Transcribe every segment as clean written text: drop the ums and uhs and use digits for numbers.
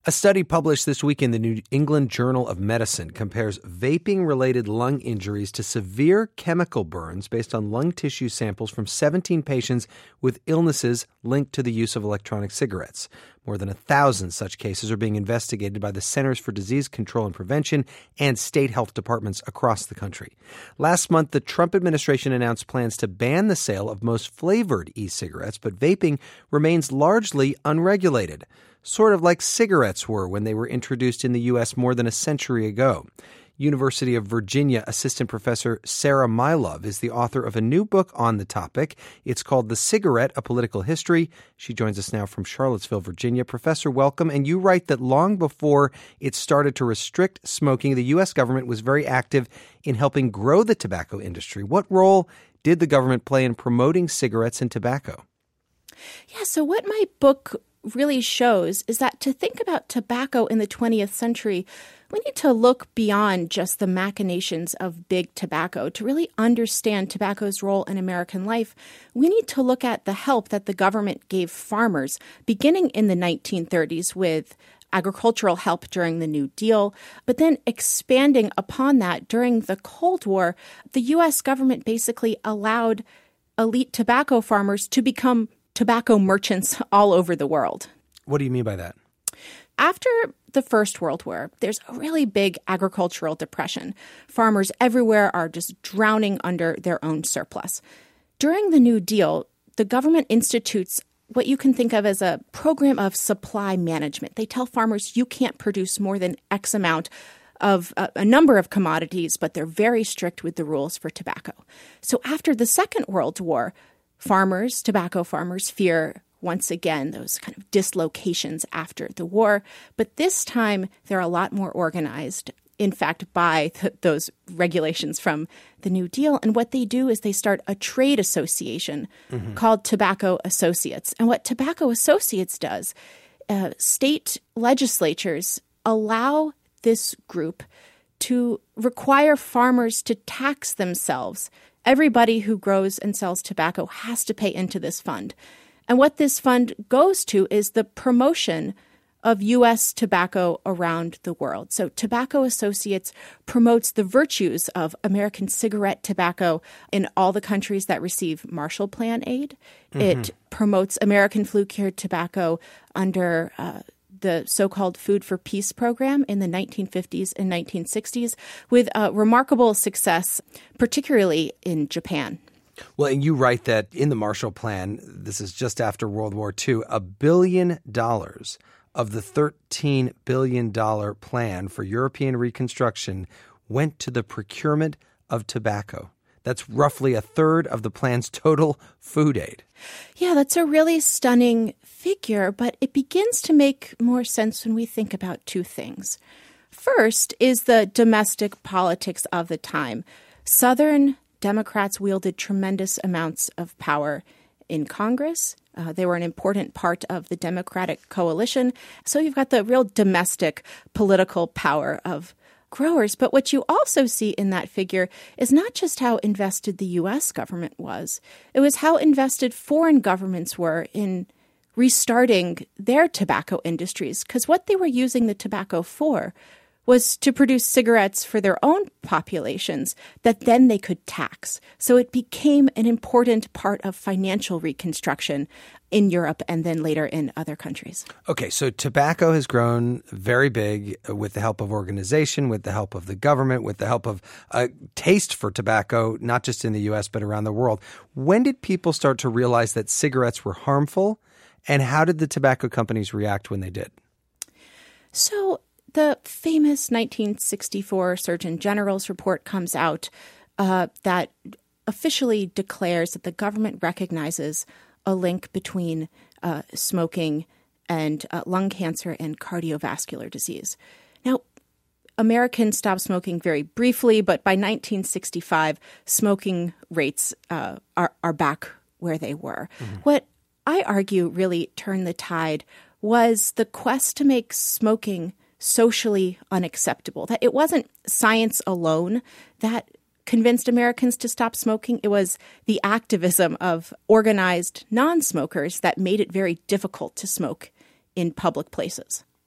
A study published this week in the New England Journal of Medicine compares vaping-related lung injuries to severe chemical burns based on lung tissue samples from 17 patients with illnesses linked to the use of electronic cigarettes. More than 1,000 such cases are being investigated by the Centers for Disease Control and Prevention and state health departments across the country. Last month, the Trump administration announced plans to ban the sale of most flavored e-cigarettes, but vaping remains largely unregulated, sort of like cigarettes were when they were introduced in the U.S. more than a century ago. University of Virginia assistant professor Sarah Mylove is the author of a new book on the topic. It's called The Cigarette, A Political History. She joins us now from Charlottesville, Virginia. Professor, welcome. And you write that long before it started to restrict smoking, the U.S. government was very active in helping grow the tobacco industry. What role did the government play in promoting cigarettes and tobacco? Yeah, so what my book really shows is that to think about tobacco in the 20th century, we need to look beyond just the machinations of big tobacco. To really understand tobacco's role in American life, we need to look at the help that the government gave farmers, beginning in the 1930s with agricultural help during the New Deal, but then expanding upon that during the Cold War. The U.S. government basically allowed elite tobacco farmers to become tobacco merchants all over the world. What do you mean by that? After the First World War, there's a really big agricultural depression. Farmers everywhere are just drowning under their own surplus. During the New Deal, the government institutes what you can think of as a program of supply management. They tell farmers you can't produce more than X amount of a number of commodities, but they're very strict with the rules for tobacco. So after the Second World War, tobacco farmers fear once again those kind of dislocations after the war. But this time, they're a lot more organized, in fact, by those regulations from the New Deal. And what they do is they start a trade association called Tobacco Associates. And what Tobacco Associates does, state legislatures allow this group to require farmers to tax themselves. Everybody who grows and sells tobacco has to pay into this fund. And what this fund goes to is the promotion of U.S. tobacco around the world. So Tobacco Associates promotes the virtues of American cigarette tobacco in all the countries that receive Marshall Plan aid. It promotes American flue-cured tobacco under the so-called Food for Peace program in the 1950s and 1960s with remarkable success, particularly in Japan. Well, and you write that in the Marshall Plan, this is just after World War II, $1 billion of the $13 billion plan for European reconstruction went to the procurement of tobacco. That's roughly a third of the plan's total food aid. Yeah, that's a really stunning figure, but it begins to make more sense when we think about two things. First is the domestic politics of the time. Southern Democrats wielded tremendous amounts of power in Congress. They were an important part of the Democratic coalition. So you've got the real domestic political power of growers. But what you also see in that figure is not just how invested the U.S. government was. It was how invested foreign governments were in restarting their tobacco industries. Because what they were using the tobacco for was to produce cigarettes for their own populations that then they could tax. So it became an important part of financial reconstruction in Europe and then later in other countries. Okay, so tobacco has grown very big with the help of organization, with the help of the government, with the help of a taste for tobacco, not just in the U.S., but around the world. When did people start to realize that cigarettes were harmful, and how did the tobacco companies react when they did? So the famous 1964 Surgeon General's report comes out that officially declares that the government recognizes a link between smoking and lung cancer and cardiovascular disease. Now, Americans stopped smoking very briefly, but by 1965, smoking rates are back where they were. What I argue really turned the tide was the quest to make smoking socially unacceptable, that it wasn't science alone that convinced Americans to stop smoking. It was the activism of organized non-smokers that made it very difficult to smoke in public places.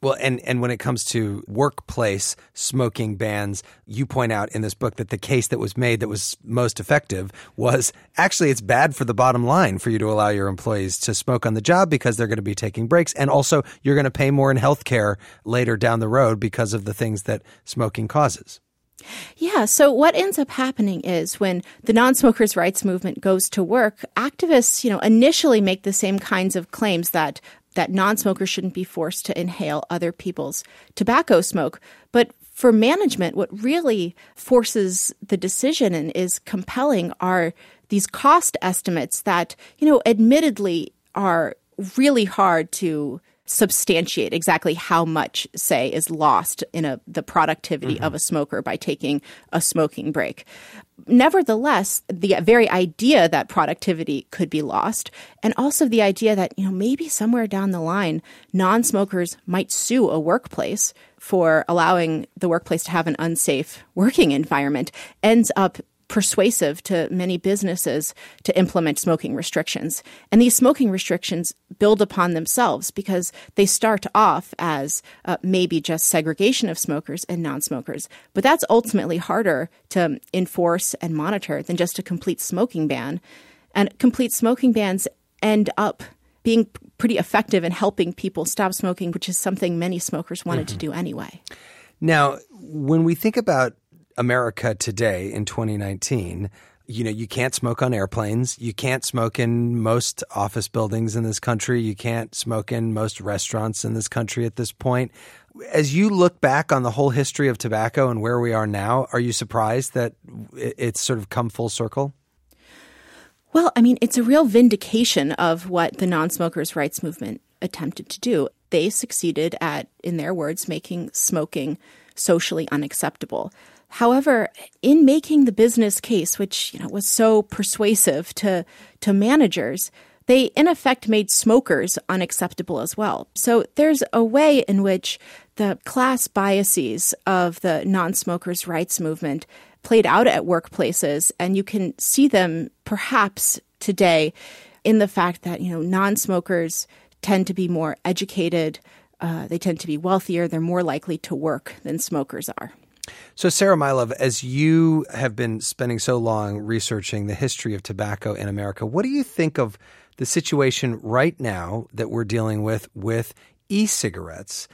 Well, and when it comes to workplace smoking bans, you point out in this book that the case that was made that was most effective was actually it's bad for the bottom line for you to allow your employees to smoke on the job because they're going to be taking breaks. And also you're going to pay more in healthcare later down the road because of the things that smoking causes. Yeah. So what ends up happening is when the non-smokers' rights movement goes to work, activists, initially make the same kinds of claims that non-smokers shouldn't be forced to inhale other people's tobacco smoke. But for management, what really forces the decision and is compelling are these cost estimates that, admittedly are really hard to substantiate exactly how much, say, is lost in the productivity of a smoker by taking a smoking break. Nevertheless, the very idea that productivity could be lost, and also the idea that, maybe somewhere down the line, non-smokers might sue a workplace for allowing the workplace to have an unsafe working environment, ends up persuasive to many businesses to implement smoking restrictions. And these smoking restrictions build upon themselves because they start off as maybe just segregation of smokers and non-smokers. But that's ultimately harder to enforce and monitor than just a complete smoking ban. And complete smoking bans end up being pretty effective in helping people stop smoking, which is something many smokers wanted to do anyway. Now, when we think about America today in 2019, you can't smoke on airplanes. You can't smoke in most office buildings in this country. You can't smoke in most restaurants in this country at this point. As you look back on the whole history of tobacco and where we are now, are you surprised that it's sort of come full circle? Well, it's a real vindication of what the non-smokers' rights movement attempted to do. They succeeded at, in their words, making smoking socially unacceptable. However, in making the business case, which was so persuasive to managers, they in effect made smokers unacceptable as well. So there's a way in which the class biases of the non-smokers' rights movement played out at workplaces, and you can see them perhaps today in the fact that non-smokers tend to be more educated, they tend to be wealthier, they're more likely to work than smokers are. So, Sarah Mylove, as you have been spending so long researching the history of tobacco in America, what do you think of the situation right now that we're dealing with e-cigarettes?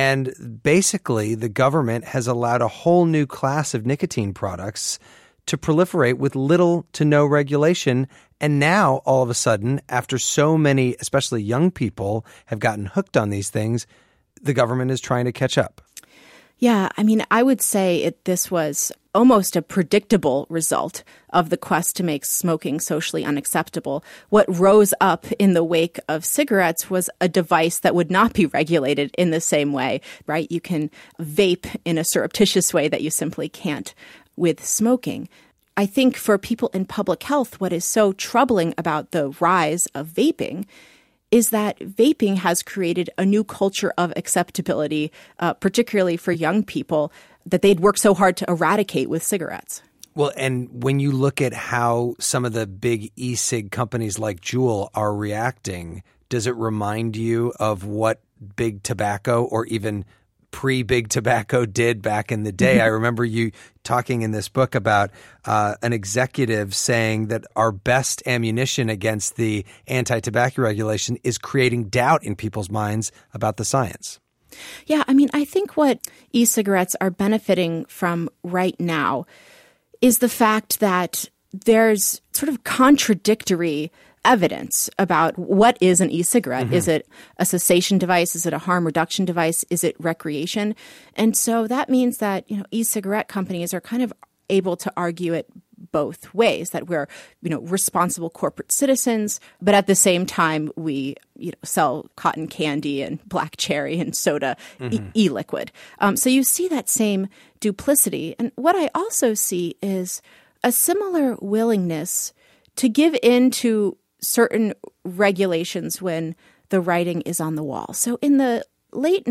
And basically, the government has allowed a whole new class of nicotine products to proliferate with little to no regulation. And now, all of a sudden, after so many, especially young people, have gotten hooked on these things, the government is trying to catch up. Yeah, I would say this was almost a predictable result of the quest to make smoking socially unacceptable. What rose up in the wake of cigarettes was a device that would not be regulated in the same way, right? You can vape in a surreptitious way that you simply can't with smoking. I think for people in public health, what is so troubling about the rise of vaping is that vaping has created a new culture of acceptability, particularly for young people, that they'd worked so hard to eradicate with cigarettes. Well, and when you look at how some of the big e-cig companies like Juul are reacting, does it remind you of what big tobacco or even pre-big tobacco did back in the day? I remember you talking in this book about an executive saying that our best ammunition against the anti-tobacco regulation is creating doubt in people's minds about the science. Yeah, I think what e-cigarettes are benefiting from right now is the fact that there's sort of contradictory evidence about what is an e-cigarette. Mm-hmm. Is it a cessation device? Is it a harm reduction device? Is it recreation? And so that means that, e-cigarette companies are kind of able to argue it both ways, that we're, responsible corporate citizens, but at the same time we, sell cotton candy and black cherry and soda, e-liquid. So you see that same duplicity. And what I also see is a similar willingness to give in to certain regulations when the writing is on the wall. So in the late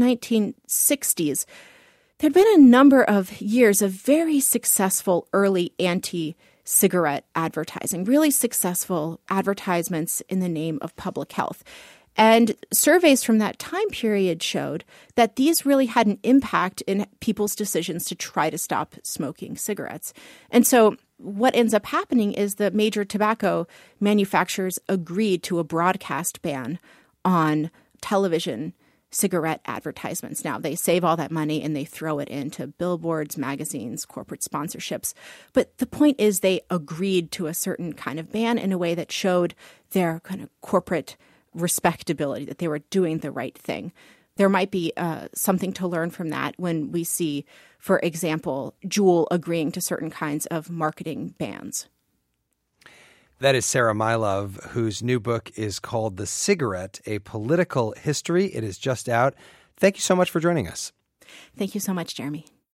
1960s, there'd been a number of years of very successful early anti-cigarette advertising, really successful advertisements in the name of public health. And surveys from that time period showed that these really had an impact in people's decisions to try to stop smoking cigarettes. And so what ends up happening is the major tobacco manufacturers agreed to a broadcast ban on television cigarette advertisements. Now, they save all that money and they throw it into billboards, magazines, corporate sponsorships. But the point is they agreed to a certain kind of ban in a way that showed their kind of corporate respectability, that they were doing the right thing. There might be something to learn from that when we see, for example, Juul agreeing to certain kinds of marketing bans. That is Sarah Mylove, whose new book is called The Cigarette, A Political History. It is just out. Thank you so much for joining us. Thank you so much, Jeremy.